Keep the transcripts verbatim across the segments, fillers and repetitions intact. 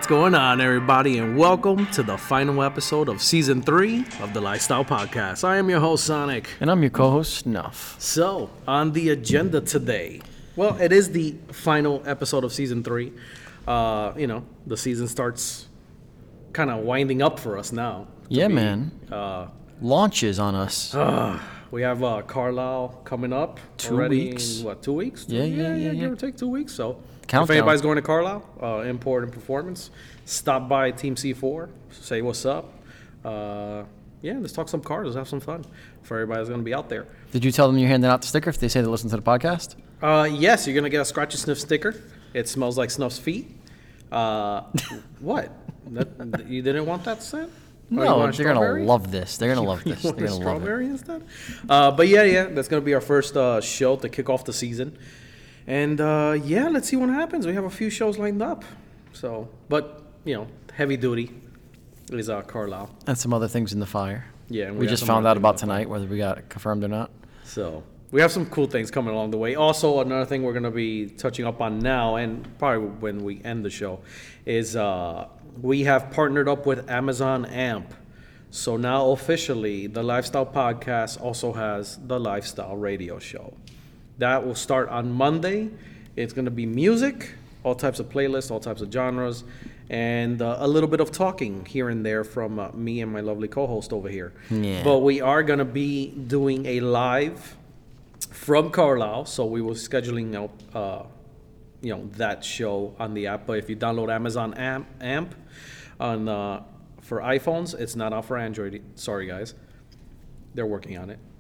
going on, everybody, and welcome to the final episode of Season three of the Lifestyle Podcast. I am your host, Sonic. And I'm your co-host, Snuff. So, on the agenda today, well, it is the final episode of Season three. Uh, you know, the season starts kind of winding up for us now. Yeah, be, man. Uh, Launches on us. Uh, we have uh, Carlisle coming up two already weeks. In, what, two weeks? Yeah, yeah, yeah, yeah. Give or take two weeks, so... Countdown. If anybody's going to Carlisle, uh, Import and Performance, stop by Team C four, say what's up. Uh, yeah, let's talk some cars, let's have some fun for everybody that's going to be out there. Did you tell them you're handing out the sticker if they say they listen to the podcast? Uh, yes, you're going to get a Scratch and Sniff sticker. It smells like Snuff's feet. Uh, what? That, you didn't want that scent? No, they're going to love this. They're going to love this. You They're want going a to love strawberry it. instead? Uh, but yeah, yeah, that's going to be our first uh, show to kick off the season. And, uh, yeah, let's see what happens. We have a few shows lined up. So, but, you know, heavy duty is uh, Carlisle. And some other things in the fire. Yeah. And we, we just some found other out about things tonight, whether we got it confirmed or not. So, we have some cool things coming along the way. Also, another thing we're going to be touching up on now, and probably when we end the show, is uh, we have partnered up with Amazon Amp. So now officially, the Lifestyle Podcast also has the Lifestyle Radio Show. That will start on Monday. It's going to be music, all types of playlists, all types of genres, and uh, a little bit of talking here and there from uh, me and my lovely co-host over here. Yeah. But we are going to be doing a live from Carlisle, so we will scheduling out, uh, you know, that show on the app. But if you download Amazon Amp, Amp on uh, for iPhones, it's not out for Android. Sorry, guys, they're working on it.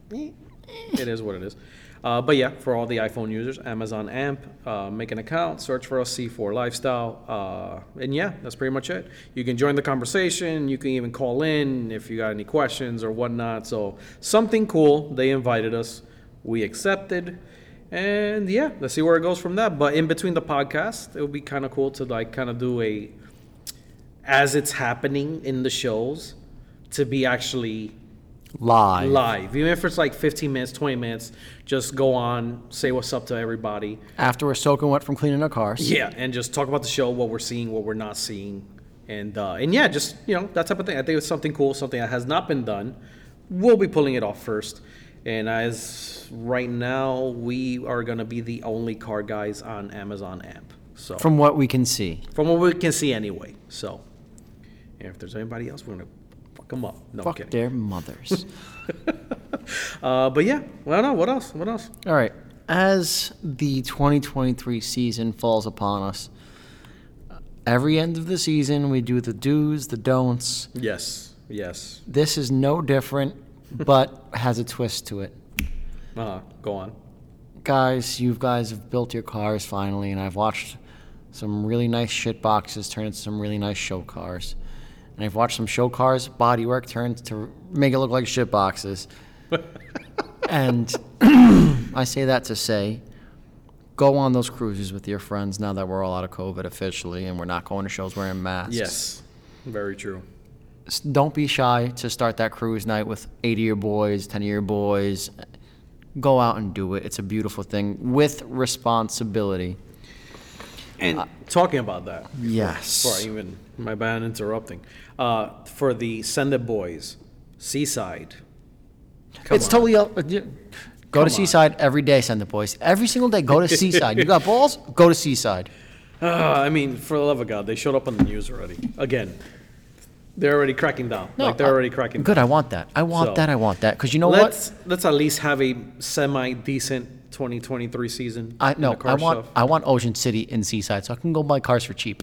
It is what it is. Uh, but yeah, for all the iPhone users, Amazon Amp, uh, make an account, search for us, C four Lifestyle, uh, and yeah, that's pretty much it. You can join the conversation. You can even call in if you got any questions or whatnot. So something cool. They invited us. We accepted. And yeah, let's see where it goes from that. But in between the podcast, it would be kind of cool to like kind of do a, as it's happening in the shows, to be actually... Live. Live. Even if it's like fifteen minutes, twenty minutes, just go on, say what's up to everybody. After we're soaking wet from cleaning our cars. Yeah, and just talk about the show, what we're seeing, what we're not seeing. And uh, and yeah, just, you know, that type of thing. I think it's something cool, something that has not been done. We'll be pulling it off first. And as right now, we are going to be the only car guys on Amazon Amp. So From what we can see. From what we can see anyway. So yeah, if there's anybody else, we're going to come up. No, Fuck I'm kidding. their mothers. uh, but yeah, well, no, what else? What else? All right. As the twenty twenty-three season falls upon us, every end of the season we do the do's, the don'ts. Yes, yes. This is no different, but has a twist to it. Uh-huh. Go on. Guys, you guys have built your cars finally, and I've watched some really nice shit boxes turn into some really nice show cars. And I've watched some show cars, bodywork turned to make it look like shit boxes. And I say that to say, go on those cruises with your friends now that we're all out of COVID officially and we're not going to shows wearing masks. Yes, very true. Don't be shy to start that cruise night with eight of your boys, ten of your boys. Go out and do it. It's a beautiful thing with responsibility. And uh, talking about that. Yes. Before I even, my bad interrupting. Uh, for the Send It Boys, Seaside. Come it's on. totally up. uh, Go Come to Seaside on. every day, Send It Boys. Every single day, go to Seaside. You got balls? Go to Seaside. Uh, I mean, for the love of God, they showed up on the news already. Again, they're already cracking down. No, like, they're I- already cracking Good, down. I want that. I want So, that. I want that. Because you know let's, what? Let's at least have a semi-decent twenty twenty-three season. I in no. the car I want. stuff. I want Ocean City in Seaside, so I can go buy cars for cheap.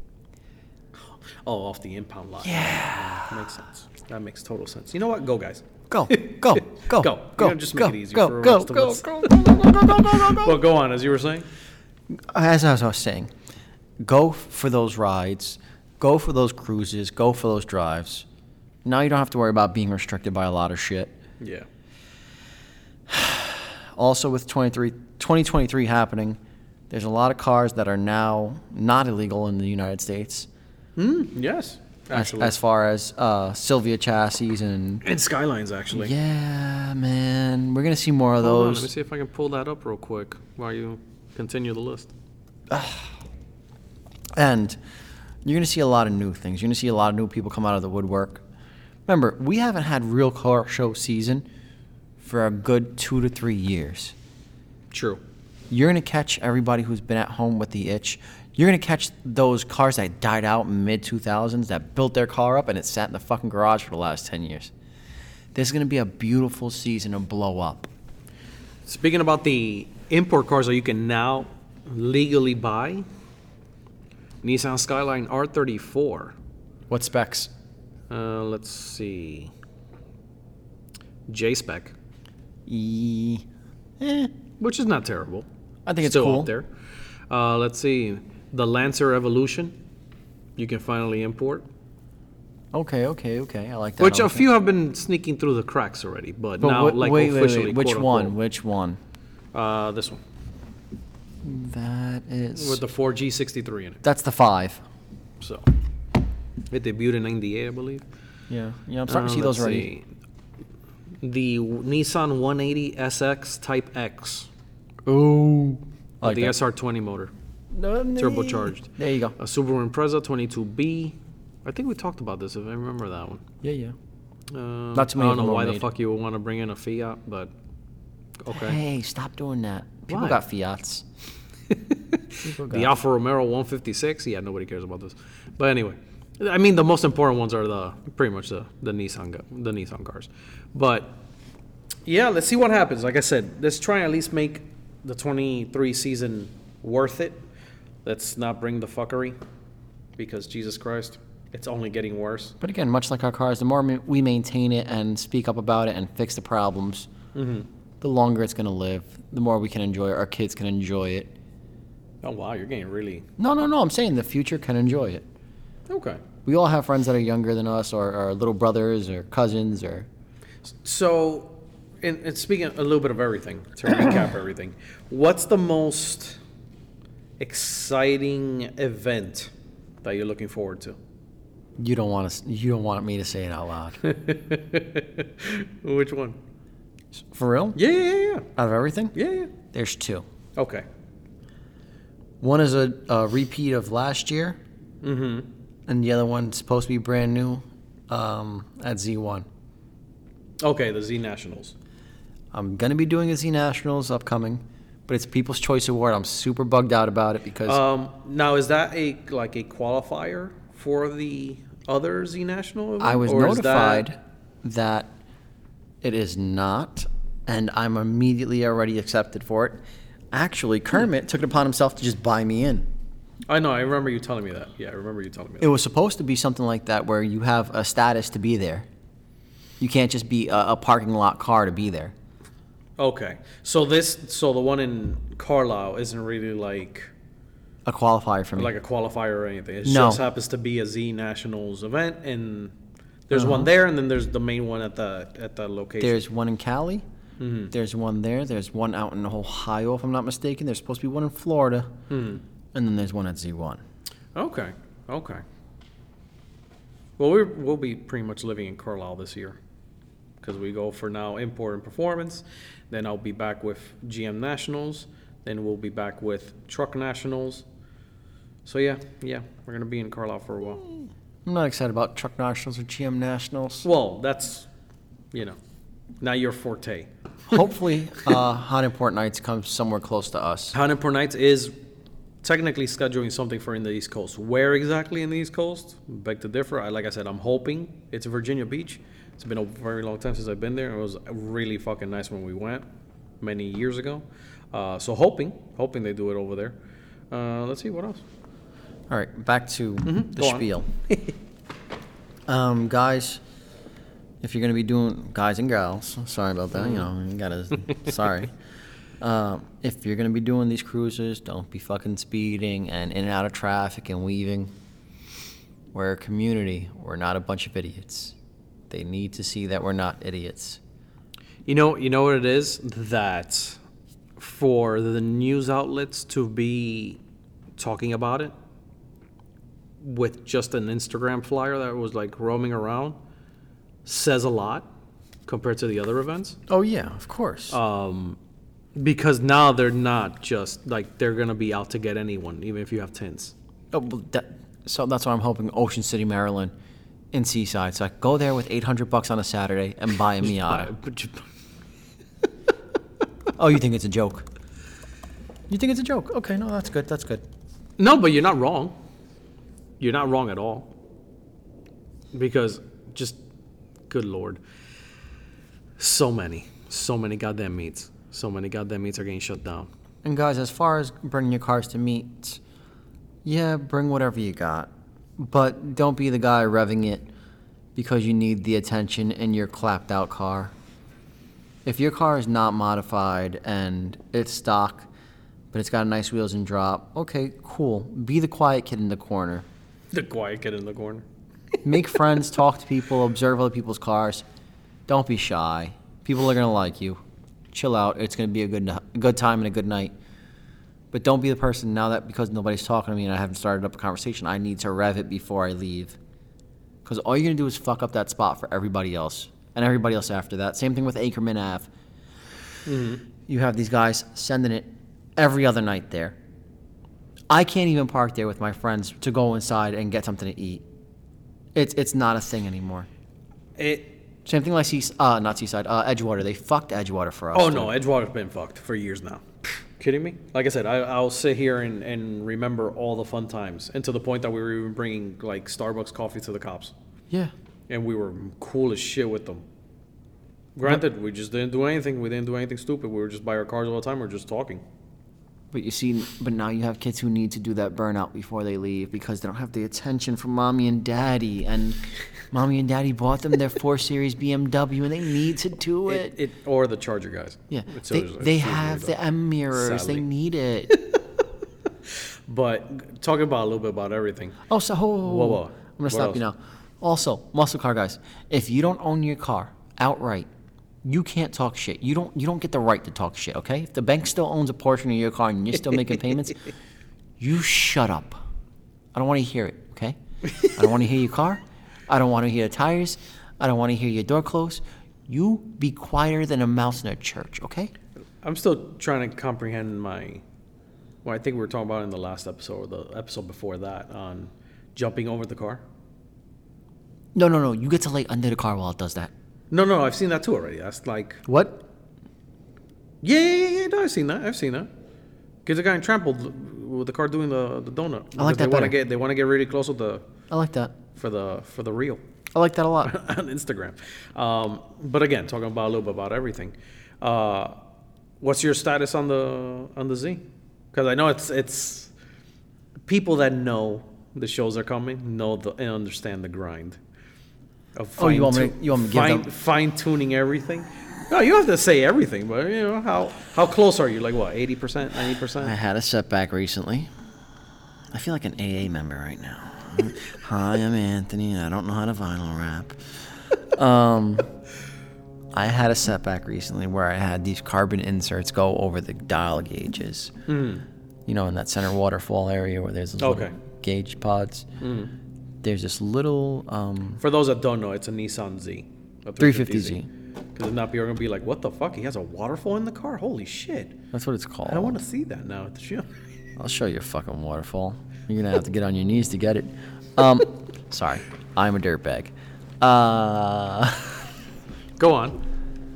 Oh, off the impound lot. Yeah. That makes sense. That makes total sense. You know what? Go, guys. Go, go, go, Go. go, You know, just make go, it easier go, for the go, rest of go, us. go, go, go, go, go, go, go. Well, go on, as you were saying. As I was saying, go for those rides, go for those cruises, go for those drives. Now you don't have to worry about being restricted by a lot of shit. Yeah. Also, with twenty-three, twenty twenty-three happening, there's a lot of cars that are now not illegal in the United States. Mm, yes, As, actually. as far as uh, Sylvia chassis and... and Skylines, actually. Yeah, man. We're going to see more of Hold on, those. let me see if I can pull that up real quick while you continue the list. And You're going to see a lot of new things. You're going to see a lot of new people come out of the woodwork. Remember, we haven't had real car show season for a good two to three years. True. You're going to catch everybody who's been at home with the itch. You're going to catch those cars that died out in mid two thousands that built their car up and it sat in the fucking garage for the last ten years. This is going to be a beautiful season to blow up. Speaking about the import cars that you can now legally buy, Nissan Skyline R thirty-four. What specs? Uh, let's see. J-Spec, E- eh, which is not terrible. I think it's Still cool. up there. Uh, let's see. The Lancer Evolution, you can finally import. Okay, okay, okay. I like that. Which I a like few have been sneaking through the cracks already, but, that. now But wh- like wait, wait, officially. wait. Which quote, one? unquote. Which one? Uh, this one That is. with the four G sixty-three in it. That's the five. So it debuted in ninety-eight, I believe. Yeah, yeah. I'm starting Uh, to see those let's already. see. The Nissan one eighty S X Type X, Ooh, I like the that. S R twenty motor, No, turbocharged. There you go. A Subaru Impreza twenty-two B. I think we talked about this, if I remember that one. Yeah, yeah. Uh, Not too I many don't of them know were why the made. fuck you would want to bring in a Fiat, but okay. Hey, stop doing that. People Why? got Fiats. People got The Alfa Romero one fifty-six. Yeah, nobody cares about this. But anyway, I mean the most important ones are the pretty much the the Nissan gu- the Nissan cars. But yeah, let's see what happens. Like I said, let's try and at least make the twenty-three season worth it. Let's not bring the fuckery, because Jesus Christ, it's only getting worse. But again, much like our cars, the more ma- we maintain it and speak up about it and fix the problems, Mm-hmm. the longer it's going to live, the more we can enjoy it, our kids can enjoy it. Oh wow, you're getting really No, no, no, I'm saying the future can enjoy it. okay. We all have friends that are younger than us, or, or little brothers, or cousins, or... So, and, and speaking a little bit of everything, to recap everything, what's the most exciting event that you're looking forward to? You don't want to. You don't want me to say it out loud. Which one? For real? Yeah, yeah, yeah, Out of everything? yeah, yeah. There's two. Okay. One is a, a repeat of last year, Mm-hmm. and the other one's supposed to be brand new um, at Z one. Okay, the Z Nationals. I'm gonna be doing a Z Nationals upcoming, but it's People's Choice Award. I'm super bugged out about it because Um, now is that a like a qualifier for the other Z National event? I was Or is notified that... it is not, and I'm immediately already accepted for it. Actually, Kermit took it upon himself to just buy me in. I know. I remember you telling me that. Yeah, I remember you telling me that. It was supposed to be something like that where you have a status to be there. You can't just be a, a parking lot car to be there. Okay, so this, so the one in Carlisle isn't really like A qualifier for me. like a qualifier or anything. It No. just happens to be a Z Nationals event, and there's Uh-huh. one there, and then there's the main one at the at the location. There's one in Cali. Mhm. There's one there. There's one out in Ohio, if I'm not mistaken. There's supposed to be one in Florida. Hmm. And then there's one at Z one. Okay, okay. Well, we're, we'll be pretty much living in Carlisle this year, because we go for now import and performance. Then I'll be back with G M Nationals. Then we'll be back with Truck Nationals. So yeah, yeah, we're gonna be in Carlisle for a while. I'm not excited about Truck Nationals or G M Nationals. Well, that's, you know, not your forte. Hopefully, uh, Hot Import Nights comes somewhere close to us. Hot Import Nights is technically scheduling something for in the East Coast. Where exactly in the East Coast? Beg to differ. I, like I said, I'm hoping it's Virginia Beach. It's been a very long time since I've been there. It was really fucking nice when we went many years ago. Uh, so hoping, hoping they do it over there. Uh, let's see what else. All right, back to the Mm-hmm. Go on. spiel. um, guys, if you're going to be doing, guys and gals, sorry about that, you know, you gotta, sorry. Um, if you're going to be doing these cruises, don't be fucking speeding and in and out of traffic and weaving. We're a community. We're not a bunch of idiots. They need to see that we're not idiots. You know, you know what it is? That for the news outlets to be talking about it with just an Instagram flyer that was like roaming around says a lot compared to the other events. Oh, yeah, of course. Um, because now they're not just like they're gonna be out to get anyone, even if you have tints. oh, well, that, So that's why I'm hoping Ocean City, Maryland, in Seaside. So I go there with eight hundred bucks on a Saturday and buy a Miata. Oh, you think it's a joke? You think it's a joke? Okay, no, that's good. That's good. No, but you're not wrong. You're not wrong at all. Because just, good Lord, so many, so many goddamn meets, so many goddamn meets are getting shut down. And guys, as far as bringing your cars to meets, yeah, bring whatever you got. But don't be the guy revving it because you need the attention in your clapped out car. If your car is not modified and it's stock, but it's got nice wheels and drop, okay, cool. Be the quiet kid in the corner. The quiet kid in the corner. Make friends, talk to people, observe other people's cars. Don't be shy. People are going to like you. Chill out. It's going to be a good, a good time and a good night. But don't be the person now that because nobody's talking to me and I haven't started up a conversation, I need to rev it before I leave. Because all you're going to do is fuck up that spot for everybody else. And everybody else after that. Same thing with Ackerman Ave. Mm-hmm. You have these guys sending it every other night there. I can't even park there with my friends to go inside and get something to eat. It's it's not a thing anymore. It. Same thing like Seas- uh, not Seaside, uh, Edgewater. They fucked Edgewater for us. Oh, dude. no, Edgewater's been fucked for years now. Kidding me? Like I said, I, I'll sit here and, and remember all the fun times. And to the point that we were even bringing, like, Starbucks coffee to the cops. Yeah. And we were cool as shit with them. Granted, we just didn't do anything. We didn't do anything stupid. We were just by our cars all the time. We were just talking. But you see, but now you have kids who need to do that burnout before they leave because they don't have the attention from mommy and daddy. And mommy and daddy bought them their four Series B M W and they need to do it. It, it or the Charger guys. Yeah. It's they always- they it's have usually the M mirrors. Sadly. They need it. But talking about a little bit about everything. Oh, so whoa, whoa, whoa. Whoa, whoa. I'm going What to stop else? you now. Also, muscle car guys, if you don't own your car outright, you can't talk shit. You don't you don't get the right to talk shit, okay? If the bank still owns a portion of your car and you're still making payments, you shut up. I don't want to hear it, okay? I don't want to hear your car. I don't want to hear the tires. I don't want to hear your door close. You be quieter than a mouse in a church, okay? I'm still trying to comprehend my, what I think we were talking about in the last episode, or the episode before that, on jumping over the car. No, no, no. You get to lay under the car while it does that. No, no, I've seen that too already. That's like, What? yeah, yeah, yeah, yeah, no, I've seen that. I've seen that. Because the guy trampled with the car doing the, the donut. I like Because they that want better. to get They want to get really close with the I like that. for the for the reel I like that a lot. on Instagram. Um, but again, talking about a little bit about everything. Uh, what's your status on the on the Z? Because I know it's it's people that know the shows are coming know the and understand the grind. Of Oh, you want me to- fine-tu- you want me to give fine, them- fine tuning everything? No, you don't have to say everything, but you know how how close are you? Like what, eighty percent, ninety I percent? had a setback recently. I feel like an A A member right now. Hi, I'm Anthony, and I don't know how to vinyl wrap. Um, I had a setback recently where I had these carbon inserts go over the dial gauges. Mm. You know, in that center waterfall area where there's those Okay. little gauge pods. Mm. There's this little um, For those that don't know, it's a Nissan Z, a three fifty Z. Because if not, people are gonna be like, "What the fuck? He has a waterfall in the car? Holy shit! That's what it's called. I want to see that now at the show." I'll show you a fucking waterfall. You're gonna have to get on your knees to get it. Um, sorry, I'm a dirtbag. Uh, Go on.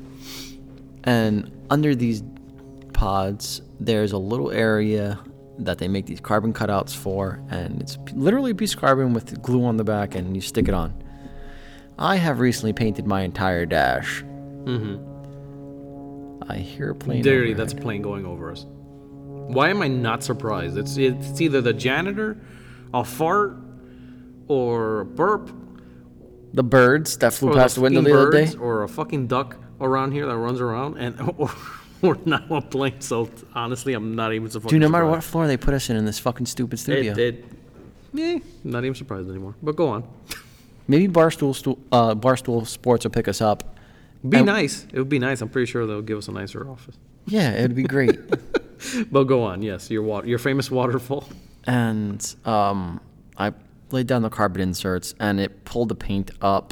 and under these pods, there's a little area that they make these carbon cutouts for, and it's p- literally a piece of carbon with glue on the back, and you stick it on. I have recently painted my entire dash. Mm-hmm. I hear a plane. Dirty. overhead. That's a plane going over us. Why am I not surprised? It's it's either the janitor, a fart, or a burp, the birds that flew or past the window fucking the other birds, day. or a fucking duck around here that runs around, and or, or now a plane. So honestly, I'm not even so fucking Dude, no matter what surprised. floor they put us in in this fucking stupid studio. It, it, eh, not even surprised anymore. But go on. Maybe Barstool, Stu- uh, Barstool Sports will pick us up. Be And- nice. It would be nice. I'm pretty sure they'll give us a nicer office. Yeah, it'd be great. But go on. Yes, your water, your famous waterfall. And um, I laid down the carbon inserts, and it pulled the paint up.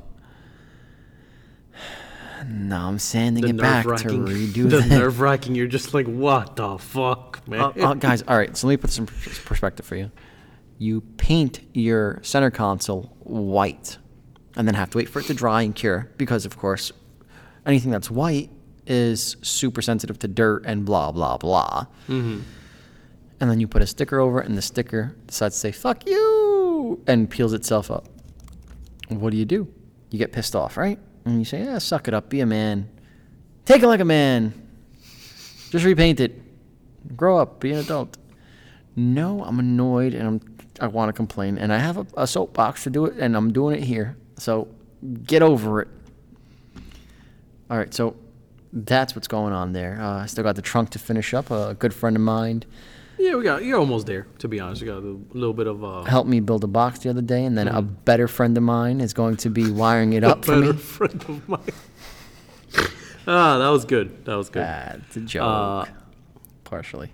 Now I'm sanding The it back to nerve-wracking. redo The that. nerve wracking. You're just like, what the fuck, man? Uh, uh, guys, all right, so let me put some pers- perspective for you. you paint your center console white and then have to wait for it to dry and cure because, of course, anything that's white is super sensitive to dirt and blah, blah, blah. Mm-hmm. And then you put a sticker over it, and the sticker decides to say, fuck you, and peels itself up. What do you do? You get pissed off, right? And you say, yeah, suck it up, be a man. Take it like a man. Just repaint it. Grow up, be an adult. No, I'm annoyed, and I'm, I want to complain, and I have a, a soapbox to do it, and I'm doing it here. So get over it. All right, so that's what's going on there. Uh, I still got the trunk to finish up. A good friend of mine Yeah, we got. You're almost there. To be honest, you got a little bit of. Uh, helped me build a box the other day, and then mm-hmm. a better friend of mine is going to be wiring it up a for me. A better friend of mine. Ah, that was good. That was good. That's a joke. Uh, Partially.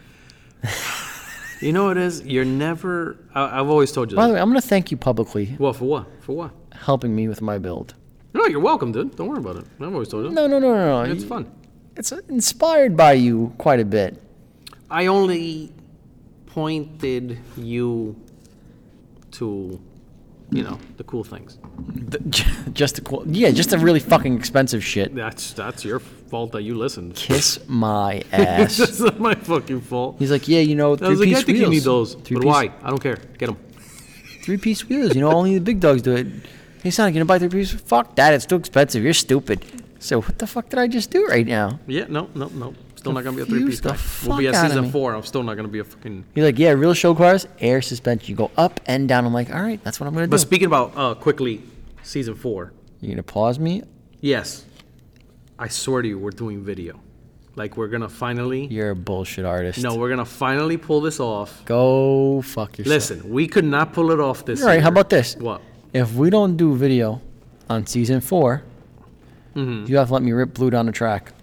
You know what it is? You're never. I, I've always told you. By that. the way, I'm going to thank you publicly. What for? What for? What? Helping me with my build. No, you're welcome, dude. Don't worry about it. I've always told you. No, no, no, no, no. It's fun. It's inspired by you quite a bit. I only pointed you to, you know, the cool things. The, just the cool, yeah, just the really fucking expensive shit. That's that's your fault that you listened. Kiss my ass. That's not my fucking fault. He's like, yeah, you know, three I was like, piece I think wheels. you need those, Three but piece, why? I don't care. Get them. Three piece wheels. You know, only the big dogs do it. Hey, son, you gonna buy three piece? Fuck that. It's too expensive. You're stupid. So what the fuck did I just do right now? Yeah, no, no, no. Still not gonna be a Confuse three-piece the guy. We'll be at fuck outta season me. four. I'm still not gonna be a fucking. You're like, yeah, real show cars, air suspension. You go up and down. I'm like, all right, that's what I'm gonna But do. speaking about uh, quickly, season four. You gonna pause me? Yes, I swear to you, we're doing video. Like we're gonna finally. You're a bullshit artist. No, we're gonna finally pull this off. Go fuck yourself. Listen, we could not pull it off this All right, year. how about this? What? If we don't do video on season four, Mm-hmm. you have to let me rip Blue down the track.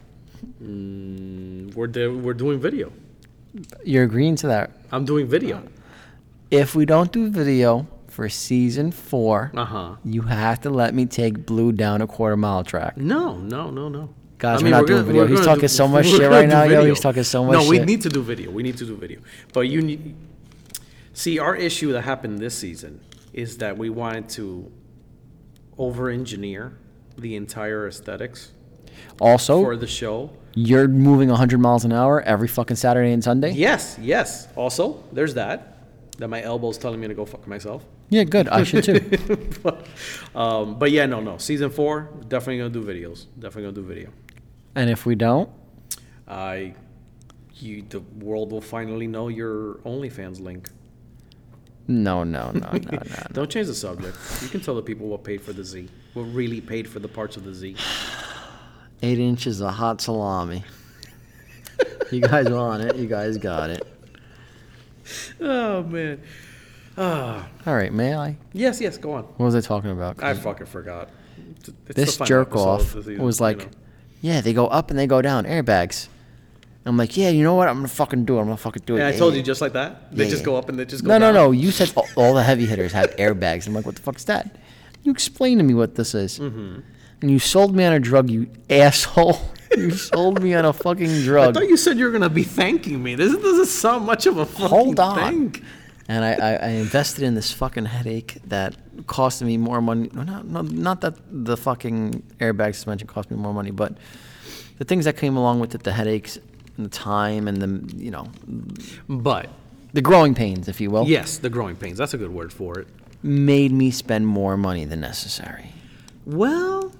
Mm, we're de- we're doing video. You're agreeing to that? I'm doing video. If we don't do video for season four, Uh huh. you have to let me take Blue down a quarter mile track. No, no, no, no. Guys, I we're not doing gonna- video. we're He's gonna talking do- so much we're shit gonna right do now, yo. video. He's talking so much No, we shit. need to do video. We need to do video. But you need. See, our issue that happened this season is that we wanted to over-engineer the entire aesthetics Also, for the show. you're moving one hundred miles an hour every fucking Saturday and Sunday? Yes, yes. Also, there's that. That my elbow's telling me to go fuck myself. Yeah, good. I should too. but, um, but yeah, no, no. Season four, definitely gonna do videos. Definitely gonna do video. And if we don't, I, you, the world will finally know your OnlyFans link. no, no, no, no, no. Don't change the subject. You can tell the people what paid for the Z. What really paid for the parts of the Z. Eight inches of hot salami. You guys want it? You guys got it. Oh man. Ah. All right, may I? Yes, yes. Go on. What was I talking about? I fucking forgot. It's- it's This the final jerk episode off of the season, was you like, know. yeah, they go up and they go down, airbags. I'm like, yeah, you know what? I'm gonna fucking do it. I'm gonna fucking do it. And I Yeah, told yeah. you just like that. They Yeah, just yeah. go up and they just go No, down. no, no. You said all, all the heavy hitters have airbags. I'm like, what the fuck is that? You explain to me what this is. Mm-hmm. And you sold me on a drug, you asshole. You sold me on a fucking I drug. thought you said you were gonna be thanking me. This doesn't sound much of a fucking Hold on. thank. And I, I, I invested in this fucking headache that costed me more money. No, not, no, not that the fucking airbag suspension cost me more money, but the things that came along with it, the headaches and the time and the, you know, But the growing pains, if you will, yes, the growing pains. That's a good word for it. made me spend more money than necessary. Well,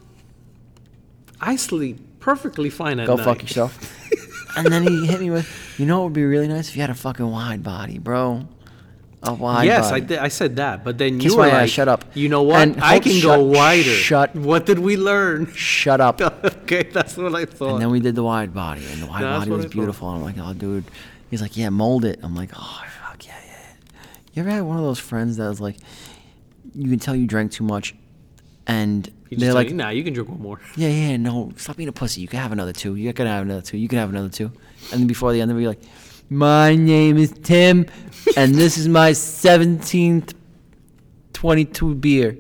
I sleep perfectly fine at Go night. fuck yourself. And then he hit me with, you know what would be really nice if you had a fucking wide body, bro. A wide Yes, body. I did. I said that, but then Kiss you were my ass, like, shut up. You know what? And I hold- can shut- go wider. shut- What did we learn? Shut up. Okay, that's what I thought. And then we did the wide body, and the wide That's body what was I thought. beautiful. And I'm like, oh, dude. He's like, yeah, mold it. I'm like, oh, fuck, yeah, yeah. You ever had one of those friends that was like, you can tell you drank too much, and He just they're told like, you, nah, you can drink one more. yeah, yeah, no, stop being a pussy. You can have another two. You can have another two. You can have another two. And then before the end, they'll be like, my name is Tim, and this is my seventeenth twenty-two beer.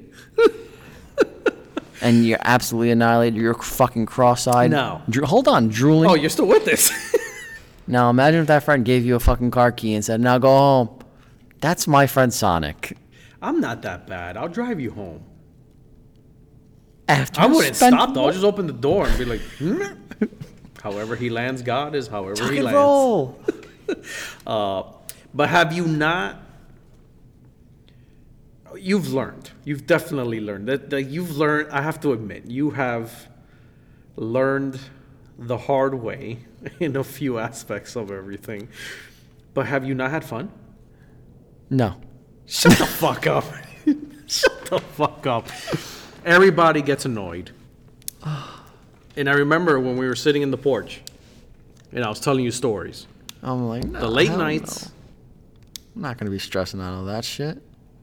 And you're absolutely annihilated. You're fucking cross-eyed. No. Dro- hold on, drooling. Oh, you're still with this? Now imagine if that friend gave you a fucking car key and said, now go home. That's my friend Sonic. I'm not that bad. I'll drive you home. After I you wouldn't spend stop though. I'll just open the door and be like, hmm. However he lands, God is however Tuck he and lands. roll. Uh, but have you not? You've learned. You've definitely learned that, that. You've learned. I have to admit, you have learned the hard way in a few aspects of everything. But have you not had fun? No. Shut the fuck up. Shut the fuck up. Everybody gets annoyed. And I remember when we were sitting in the porch and I was telling you stories. I'm like, no, The late hell nights. no. I'm not gonna be stressing out all that shit.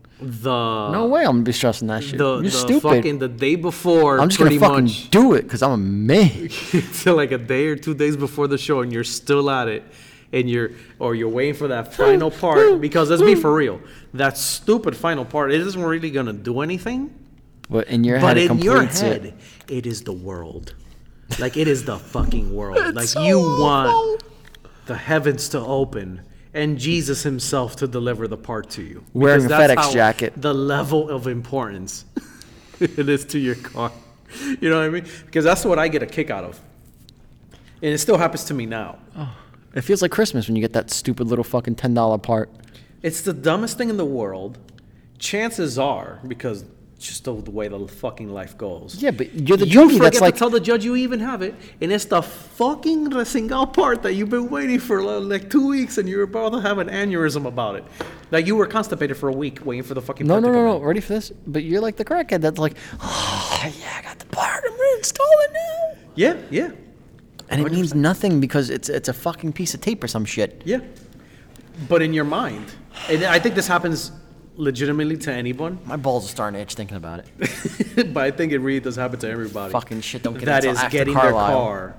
The No way I'm gonna be stressing that shit. the, You're the stupid. fucking the day before. I'm just gonna pretty fucking much, do it because I'm a man. till like a day or two days before the show, and you're still at it, and you're or you're waiting for that final part. Because let's be for real, that stupid final part, it isn't really gonna do anything. But in your But head, it in your completes head, it. it is the world. Like it is the fucking world. It's like so you awful. want the heavens to open and Jesus himself to deliver the part to you. Wearing Because a that's FedEx how jacket. The level of importance it is to your car. You know what I mean? Because that's what I get a kick out of. And it still happens to me now. It feels like Christmas when you get that stupid little fucking ten dollar part. It's the dumbest thing in the world. Chances are, because just the, the way the fucking life goes. Yeah, but you're the you junkie forget that's like, to tell the judge you even have it, and it's the fucking Resingao part that you've been waiting for like two weeks, and you're about to have an aneurysm about it. Like you were constipated for a week waiting for the fucking no, part no, to no, come no, ready for this? But you're like the crackhead that's like, oh, yeah, I got the part, I'm gonna install it now. in. Yeah, yeah, And it means nothing because it's it's a fucking piece of tape or some shit. yeah. But in your mind, and I think this happens legitimately to anyone, My balls are starting to itch thinking about it. but I think it really does happen to everybody. Fucking shit don't get that until is after getting Carlisle. their car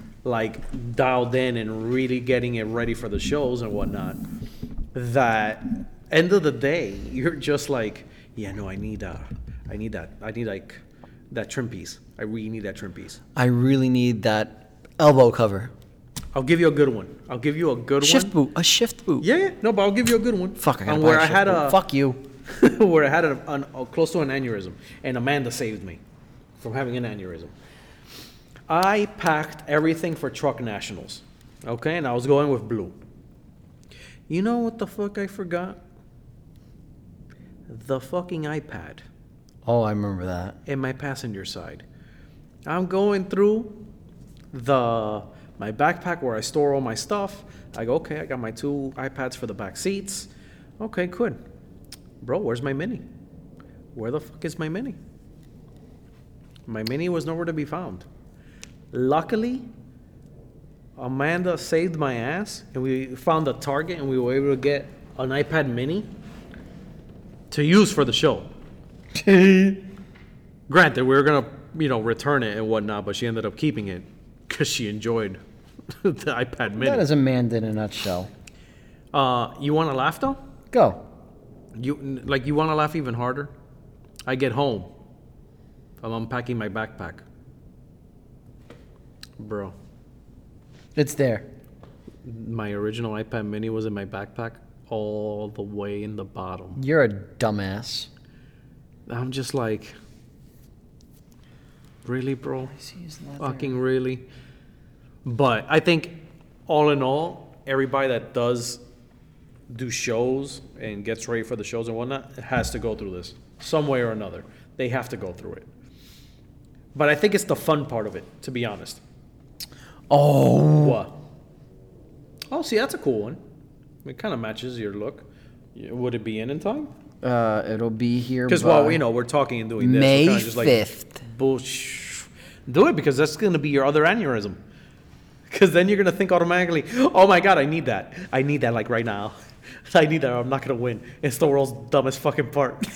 like dialed in and really getting it ready for the shows and whatnot. That end of the day, you're just like, yeah, no, I need uh, I need that, I need like that trim piece. I really need that trim piece. I really need that elbow cover. I'll give you a good one. I'll give you a good Shift one. boot, a shift boot. Yeah, yeah, no, but I'll give you a good one. Fuck, I gotta And buy where a I shift had boot. a Fuck you. where I had a, an, a close to an aneurysm, and Amanda saved me from having an aneurysm. I packed everything for truck nationals, okay, and I was going with blue. You know what the fuck I forgot? The fucking iPad Oh, I remember that. in my passenger side. I'm going through the my backpack where I store all my stuff. I go, okay, I got my two iPads for the back seats. Okay, good. Bro, where's my mini? Where the fuck is my mini? My mini was nowhere to be found. Luckily, Amanda saved my ass, and we found a Target, and we were able to get an iPad mini to use for the show. Granted, we were gonna, you know, return it and whatnot, but she ended up keeping it because she enjoyed the iPad mini. That is Amanda in a nutshell. Uh, you want to laugh though? Go. You like you want to laugh even harder? I get home. I'm unpacking my backpack, bro. It's there. My original iPad mini was in my backpack, all the way in the bottom. You're a dumbass. I'm just like, really, bro? Fucking really? But I think, all in all, everybody that does do shows and gets ready for the shows and whatnot has to go through this some way or another. They have to go through it. But I think it's the fun part of it, to be honest. Oh. What? Oh, see, that's a cool one. It kind of matches your look. Would it be in in time? Uh, it'll be here Because, by well, you know, we're talking and doing this. May We're kinda just like, fifth. Bullsh. Do it, because that's going to be your other aneurysm. Because then you're going to think automatically, oh my God, I need that. I need that like right now. I need that or I'm not going to win. It's the world's dumbest fucking part.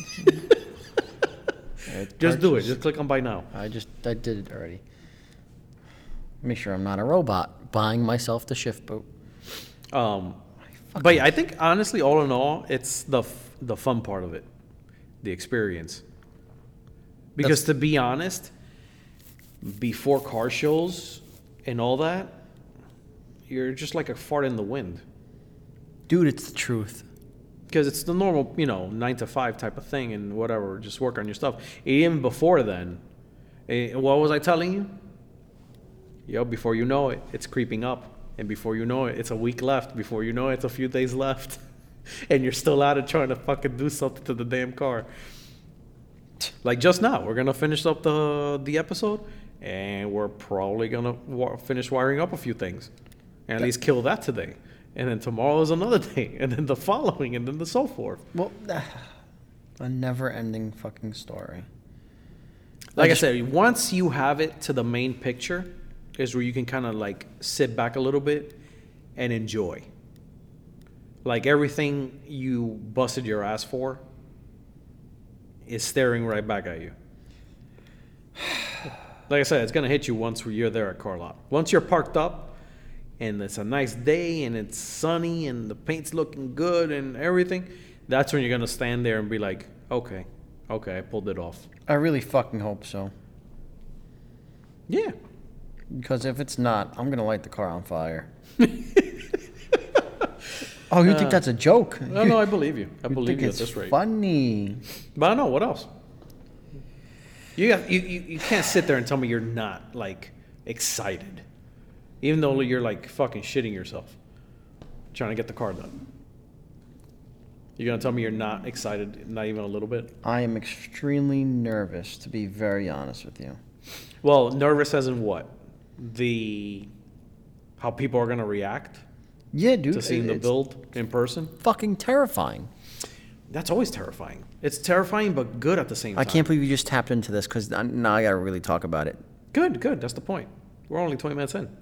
Just do it. Just click on buy now. I just I did it already. Make sure I'm not a robot buying myself the shift boot. Um, but yeah, I think honestly, all in all, it's the f- the fun part of it, the experience. Because to be honest, before car shows and all that, you're just like a fart in the wind. Dude, it's the truth. because it's the normal, you know, nine to five type of thing and whatever. Just work on your stuff. Even before then, eh, what was I telling you? Yo, before you know it, it's creeping up. And before you know it, it's a week left. Before you know it, it's a few days left. And you're still at it trying to fucking do something to the damn car. Like just now, we're going to finish up the the episode. And we're probably going to wa- finish wiring up a few things. And at least kill that today. And then tomorrow is another day. And then the following. And then the so forth. Well, a never-ending fucking story. Like I, I just, said, once you have it to the main picture, is where you can kind of like sit back a little bit and enjoy. Like everything you busted your ass for is staring right back at you. Like I said, it's going to hit you once you're there at car lot. Once you're parked up and it's a nice day and it's sunny and the paint's looking good and everything, that's when you're going to stand there and be like, okay, okay, I pulled it off. I really fucking hope so. Yeah. Because if it's not, I'm going to light the car on fire. Oh, you uh, think that's a joke? No, no, I believe you. I you believe think you it's at this rate. Funny. But I don't know, what else? You, got, you, you, you can't sit there and tell me you're not, like, excited. Even though you're, like, fucking shitting yourself. Trying to get the car done. You're going to tell me you're not excited, not even a little bit? I am extremely nervous, to be very honest with you. Well, nervous as in what? The how people are gonna react, yeah, dude, to seeing the build in person. Fucking terrifying. That's always terrifying. It's terrifying, but good at the same time. I can't believe you just tapped into this because now I gotta really talk about it. Good, good. That's the point. We're only twenty minutes in.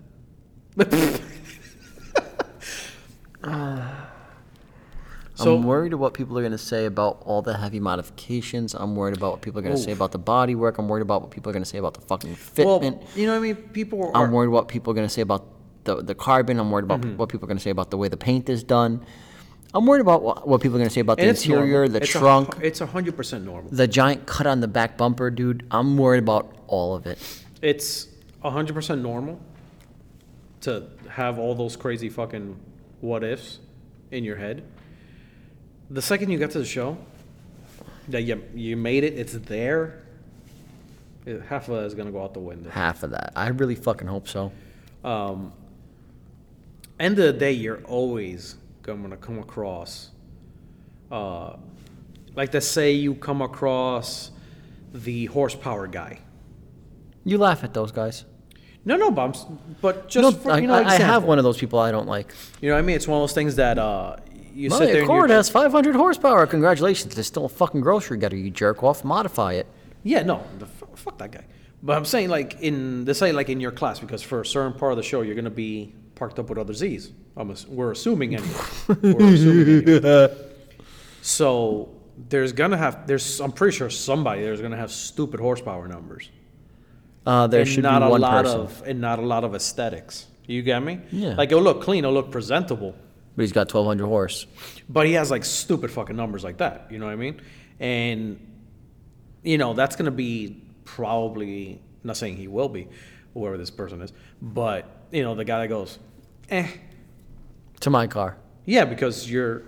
uh, so, I'm worried about what people are gonna say about all the heavy modifications. I'm worried about what people are gonna oof. say about the bodywork. I'm worried about what people are gonna say about the fucking fitment. Well, you know what I mean? People are... I'm worried what people are gonna say about the the carbon. I'm worried about mm-hmm. what people are gonna say about the way the paint is done. I'm worried about what, what people are gonna say about and the interior, normal. the it's trunk. A, it's one hundred percent normal. The giant cut on the back bumper, dude. I'm worried about all of it. It's one hundred percent normal to have all those crazy fucking what-ifs in your head. The second you get to the show, that you, you made it, it's there, it, half of that is going to go out the window. Half of that. I really fucking hope so. Um, end of the day, you're always going to come across, uh, like let's say you come across the horsepower guy. You laugh at those guys. No, no, bumps. But just no, for, you know, I, I example. have one of those people I don't like. You know what I mean? It's one of those things that uh, you My sit there Accord and has five hundred horsepower. Congratulations. It's still a fucking grocery getter, you jerk off. Modify it. Yeah, no. The, fuck that guy. But I'm saying like in, let's say like in your class, because for a certain part of the show, you're going to be parked up with other Z's. I'm, we're assuming anyway. We're assuming anyway. So there's going to have, there's, I'm pretty sure somebody there's going to have stupid horsepower numbers. Uh, there and should not be a one lot person. of and not a lot of aesthetics. You get me? Yeah. Like it'll look clean, it'll look presentable. But he's got twelve hundred horse. But he has like stupid fucking numbers like that. You know what I mean? And you know that's gonna be probably, I'm not saying he will be, whoever this person is, but you know the guy that goes, eh. To my car. Yeah, because you're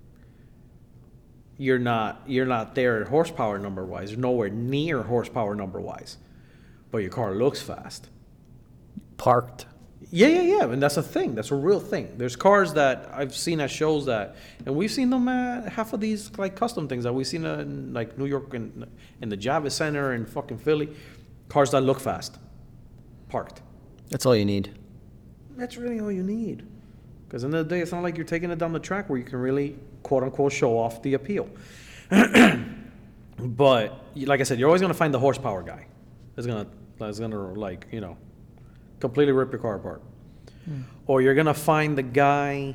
you're not you're not there horsepower number wise. You're nowhere near horsepower number wise. But your car looks fast. Parked. Yeah, yeah, yeah. And that's a thing. That's a real thing. There's cars that I've seen at shows that, and we've seen them at half of these like custom things that we've seen in like New York and in the Javits Center and fucking Philly. Cars that look fast. Parked. That's all you need. That's really all you need. Because in the day, it's not like you're taking it down the track where you can really, quote unquote, show off the appeal. But like I said, you're always going to find the horsepower guy. That's gonna, that's gonna like, you know, completely rip your car apart. Hmm. Or you're gonna find the guy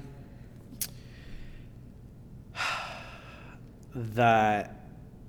that,